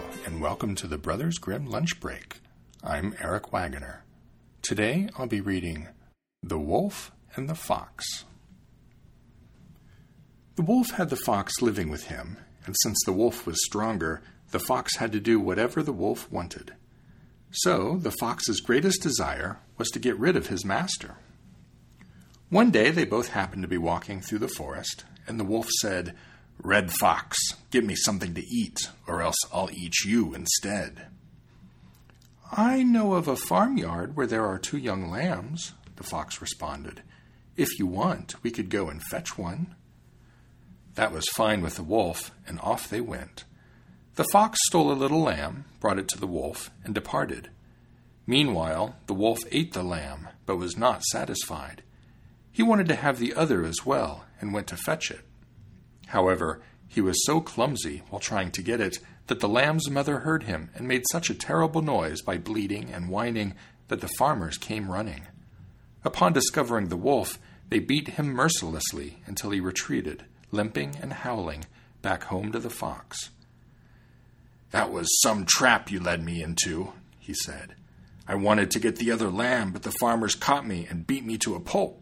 and welcome to the Brothers Grimm Lunch Break. I'm Eric Wagoner. Today I'll be reading The Wolf and the Fox. The wolf had the fox living with him, and since the wolf was stronger, the fox had to do whatever the wolf wanted. So the fox's greatest desire was to get rid of his master. One day they both happened to be walking through the forest, and the wolf said, "Red Fox, give me something to eat, or else I'll eat you instead." "I know of a farmyard where there are 2 young lambs," the fox responded. "If you want, we could go and fetch one." That was fine with the wolf, and off they went. The fox stole a little lamb, brought it to the wolf, and departed. Meanwhile, the wolf ate the lamb, but was not satisfied. He wanted to have the other as well, and went to fetch it. However, he was so clumsy while trying to get it that the lamb's mother heard him and made such a terrible noise by bleating and whining that the farmers came running. Upon discovering the wolf, they beat him mercilessly until he retreated, limping and howling, back home to the fox. "That was some trap you led me into," he said. "I wanted to get the other lamb, but the farmers caught me and beat me to a pulp."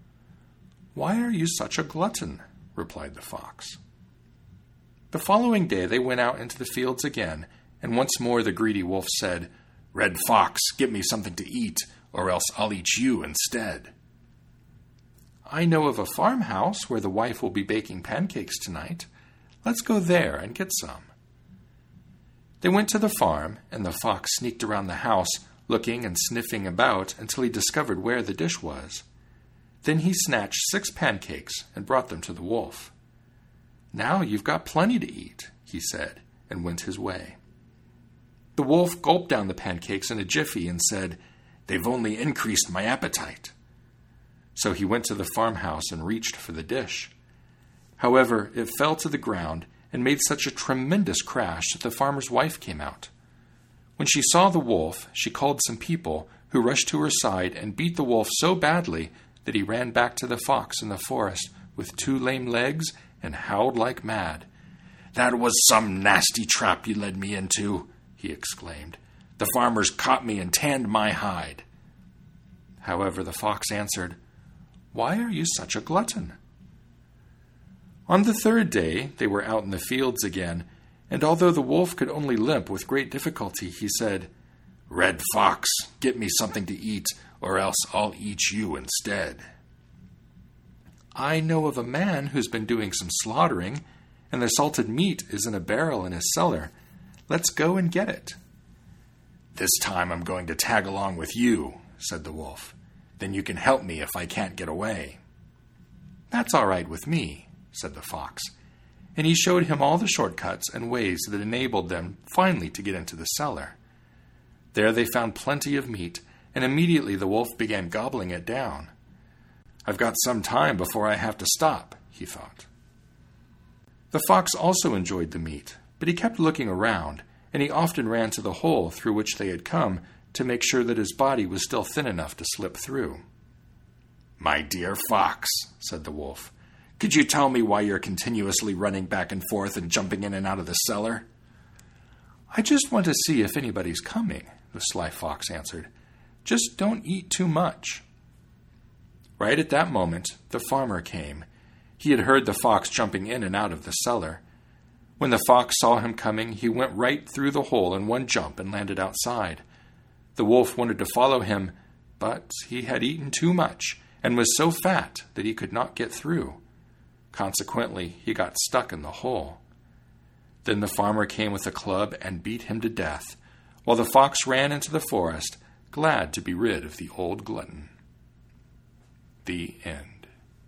"Why are you such a glutton?" replied the fox. The following day they went out into the fields again, and once more the greedy wolf said, "Red Fox, give me something to eat, or else I'll eat you instead." "I know of a farmhouse where the wife will be baking pancakes tonight. Let's go there and get some." They went to the farm, and the fox sneaked around the house, looking and sniffing about until he discovered where the dish was. Then he snatched 6 pancakes and brought them to the wolf. "Now you've got plenty to eat," he said, and went his way. The wolf gulped down the pancakes in a jiffy and said, "They've only increased my appetite." So he went to the farmhouse and reached for the dish. However, it fell to the ground and made such a tremendous crash that the farmer's wife came out. When she saw the wolf, she called some people, who rushed to her side and beat the wolf so badly that he ran back to the fox in the forest with 2 lame legs and howled like mad. "That was some nasty trap you led me into," he exclaimed. "The farmers caught me and tanned my hide." However, the fox answered, "Why are you such a glutton?" On the 3rd day they were out in the fields again, and although the wolf could only limp with great difficulty, he said, "Red Fox, get me something to eat, or else I'll eat you instead." "I know of a man who's been doing some slaughtering, and the salted meat is in a barrel in his cellar. Let's go and get it." "This time I'm going to tag along with you," said the wolf. "Then you can help me if I can't get away." "That's all right with me," said the fox, and he showed him all the shortcuts and ways that enabled them finally to get into the cellar. There they found plenty of meat, and immediately the wolf began gobbling it down. "I've got some time before I have to stop," he thought. The fox also enjoyed the meat, but he kept looking around, and he often ran to the hole through which they had come to make sure that his body was still thin enough to slip through. "My dear fox," said the wolf, "could you tell me why you're continuously running back and forth and jumping in and out of the cellar?" "I just want to see if anybody's coming," the sly fox answered. "Just don't eat too much." Right at that moment, the farmer came. He had heard the fox jumping in and out of the cellar. When the fox saw him coming, he went right through the hole in one jump and landed outside. The wolf wanted to follow him, but he had eaten too much and was so fat that he could not get through. Consequently, he got stuck in the hole. Then the farmer came with a club and beat him to death, while the fox ran into the forest, glad to be rid of the old glutton. The end.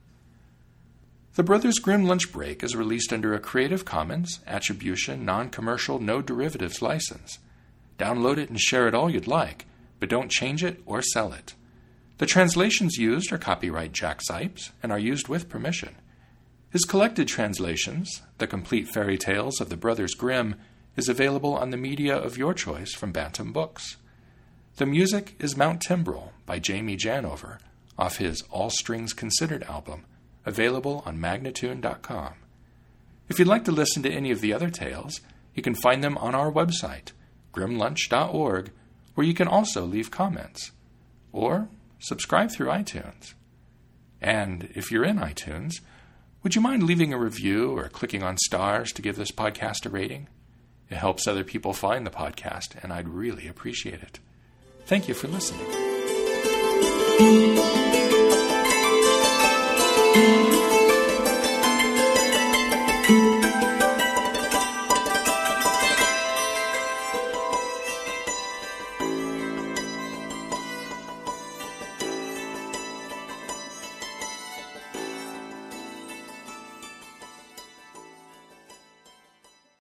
The Brothers Grimm Lunch Break is released under a Creative Commons Attribution Non-Commercial No Derivatives license. Download it and share it all you'd like, but don't change it or sell it. The translations used are copyright Jack Zipes and are used with permission. His collected translations, The Complete Fairy Tales of the Brothers Grimm, is available on the media of your choice from Bantam Books. The music is Mount Timbrel by Jamie Janover off his All Strings Considered album, available on Magnatune.com. If you'd like to listen to any of the other tales, You can find them on our website, grimlunch.org, where you can also leave comments. Or subscribe through iTunes. And if you're in iTunes, would you mind leaving a review or clicking on stars to give this podcast a rating? It helps other people find the podcast, and I'd really appreciate it. Thank you for listening.